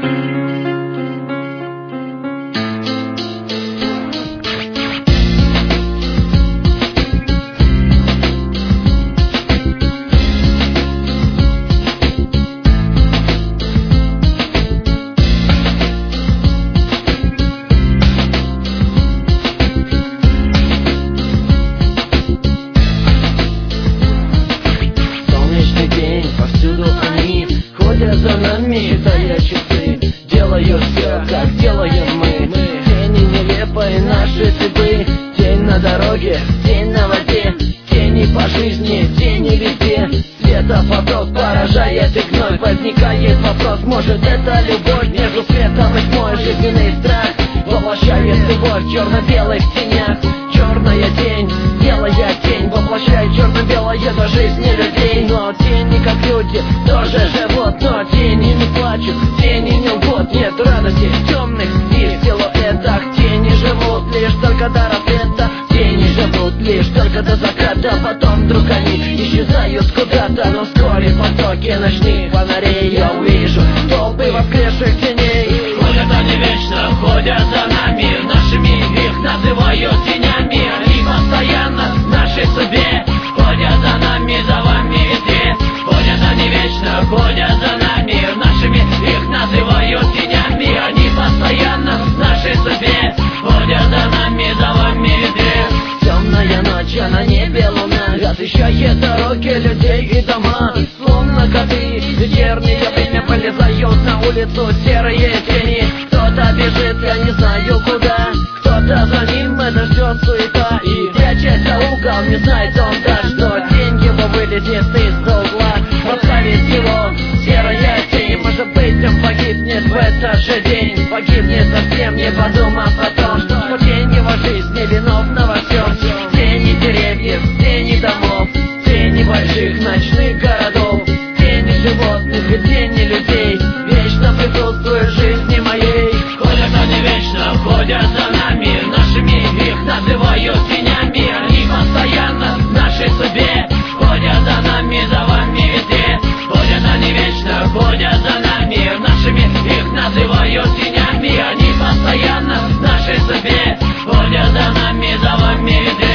За нами, считая часы, делаю все, как делаем мы. Тени нелепые наши цепы, тень на дороге, тень на воде, тени по жизни, тени везде. Светопоток поражает и вновь возникает вопрос: может это любовь? Между светом и тьмой жизненный страх воплощает любовь в черно-белых тенях. Черная тень, белая тень воплощает черно-белое до жизни людей. Но тени, как люди, тоже живут, но тени не плачут, тени не лгут. Нет радости в темных и силуэтах. Тени живут лишь только до рассвета, тени живут лишь только до заката. Потом вдруг они исчезают куда-то, но вскоре в потоке ночных фонарей я увижу толпы воскресших теней. Ходят они вечно, ходят за нами, нашими их называют тенями. Они постоянно в нашей судьбе, ходят за нами, за вами везде. Ходят они вечно, ходят за нами, нашими их называют тенями. Они постоянно в нашей судьбе, ходят за нами, за вами везде. Темная ночь, а на небе луна освещает дороги людей и дома. Словно коты, вечернее время полезают на улицу серые тени. Кто-то бежит, я не знаю куда, кто-то за ним, это все суета. И прячась за угол, не знает он даже, что тень его вылезет из-за угла, подставит его серая тень. Может быть, он погибнет в этот же день, погибнет совсем, не подумав о том, что тень его жизни виновна во всем. Тени деревьев, тени домов, тени больших ночных городов, тени животных и тени людей вечно присутствуют в жизни моей. Ходят они вечно, ходят за нами, нашими их называют тенями. Они постоянно в нашей судьбе, ходят за нами, за вами везде. Ходят они вечно, ходят за нами, нашими их называют тенями. Они постоянно в нашей судьбе, ходят за нами, за вами везде.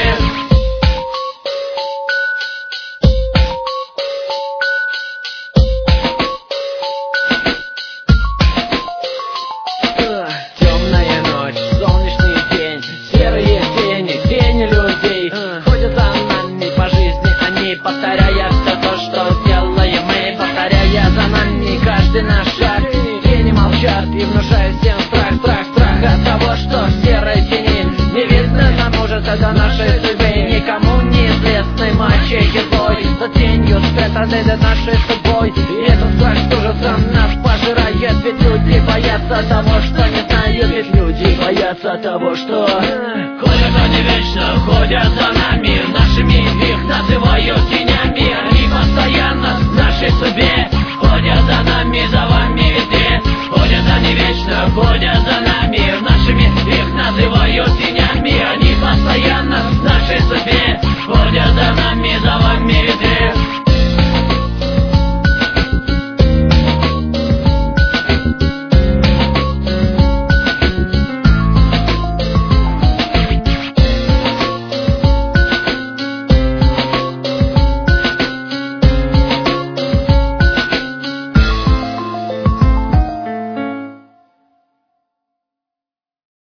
Темная ночь, солнечный день, серые тени, тени людей ходят за нами по жизни, они повторяя все то, что делаем мы, повторяя за нами каждый наш шаг. Тени молчат и внушают всем страх, страх, страх от того, что в серой тени не видно нам может это нашей судьбы. Никому неизвестной мачехи бой, за тенью спрятаны нашей судьбой. И этот страх с ужасом нас пожирает, ведь люди боятся того, что не знают, ведь люди боятся того, что... Ходят они вечно, ходят за нами, нашими их называют тенями. Они постоянно в нашей судьбе, ходят за нами, за вами